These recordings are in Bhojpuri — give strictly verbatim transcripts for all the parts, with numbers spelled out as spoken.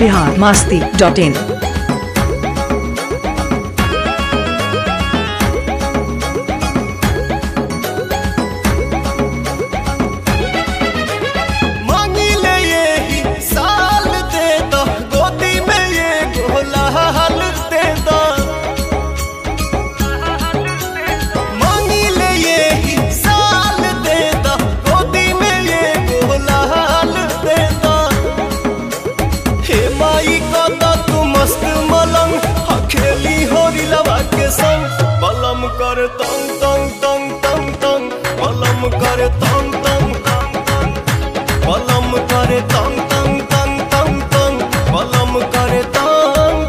बिहार मस्ती डॉट इन। बलम कर तंग तंग तंग तंग तंग बलम कर तंग तंग तंग तंग बलम कर तंग तंग तंग तंग तंग बलम कर तंग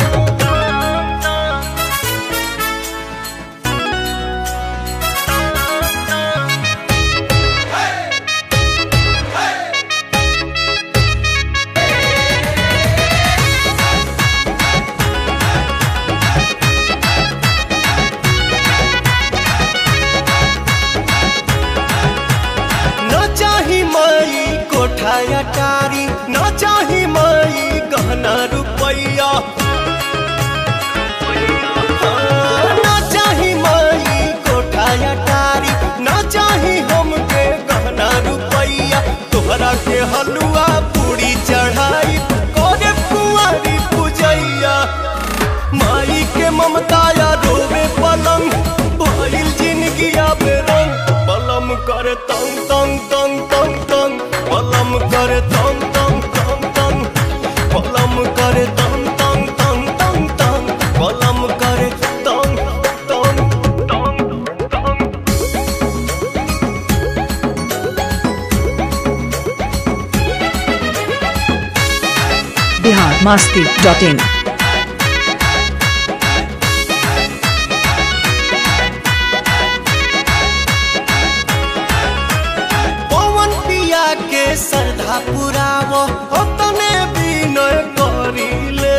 अटारी न चाही माई गहना रुपैया न चाही माई कोठा अटारी न चाही हमके गहना रुपैया तोहरा के हलुआ पूरी चढ़ाई करे कुंवारी पूजैया माई के ममताया रोवे पलंग भइल जिंदगिया बेरंग बलम कर तंग तंग तंग तंग तंग बलम कर तंग तंग तंग तंग बलम कर तंग तंग तंग तंग तंग बलम कर तंग तंग तंग तंग। Bihar Masti dot in. श्रद्धा पुरावो तने विनय करिले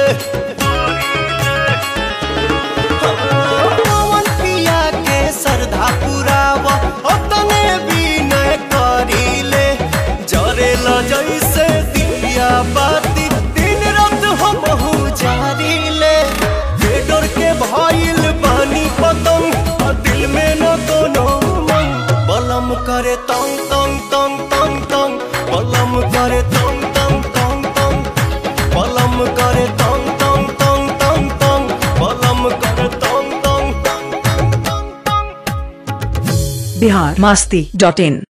पवन पिया के श्रद्धा पुरावो तने विनय करिले जरेल जैसे दिया बाती दिन रात हमहु जारिले बेडर के भइल बानी पतंग दिल में न कोनो मन बलम करे तंग तंग तंग तंग तंग बलम करे तंग तंग तंग तंग बलम करे तंग तंग तंग तंग तंग बलम करे तंग तंग तंग तंग तंग। बिहार मस्ती डॉट इन।